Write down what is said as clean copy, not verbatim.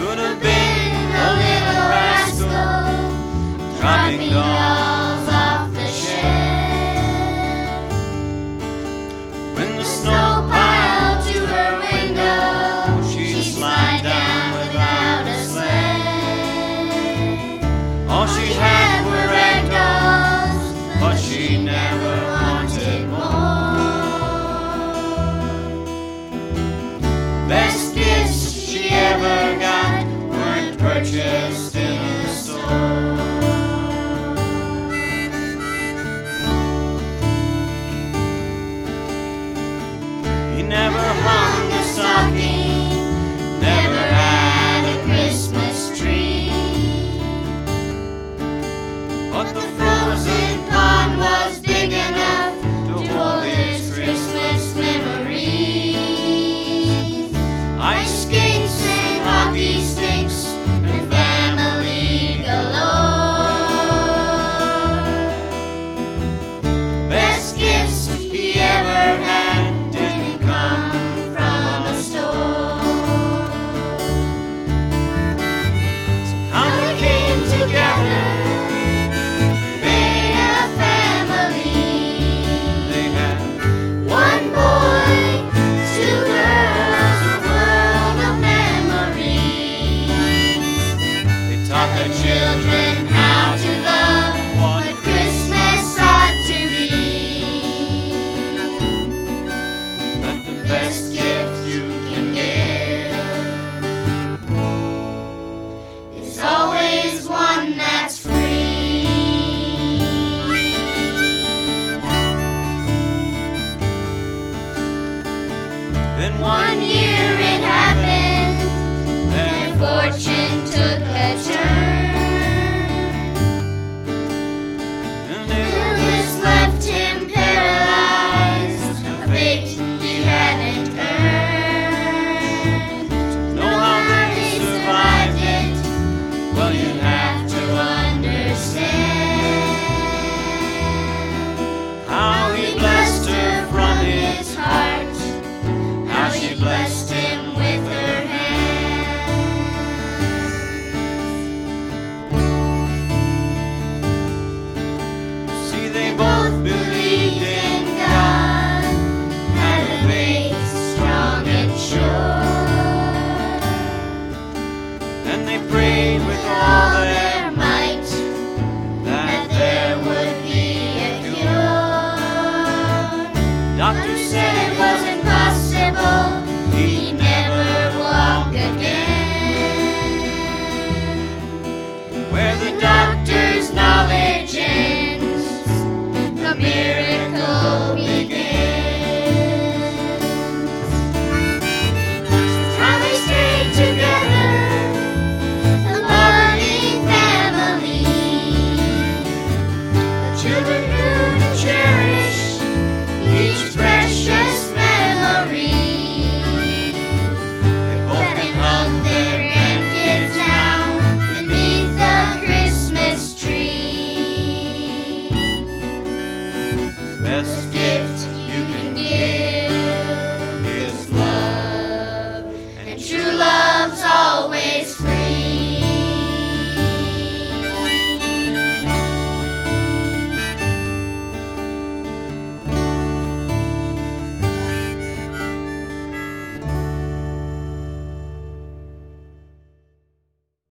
Could have been a little rascal, dropping dolls off the shelf. When the snow piled to her window, she'd slide down without a sled. All she had were rag dolls, but she never wanted more. Best gifts she ever got weren't purchased in a store. He never hung a stocking, never had a Christmas tree, but the frozen pond was big enough to hold his Christmas memories. Ice skates and hockey sticks and family galore. Best gifts he ever had didn't come from a store. Somehow they came together, made a family. They had one boy, two girls, a world of memories. They taught their children how to love what Christmas ought to be. But the best gift you can give is always one that's free. Then one year it happened, their fortune took a turn. Illness left him paralyzed, a fate he hadn't earned. To know how they survived it, well, you have to understand how he blessed her from his heart, how she blessed him with her hands. See, they both believed in God, had a faith strong and sure, and they prayed with all their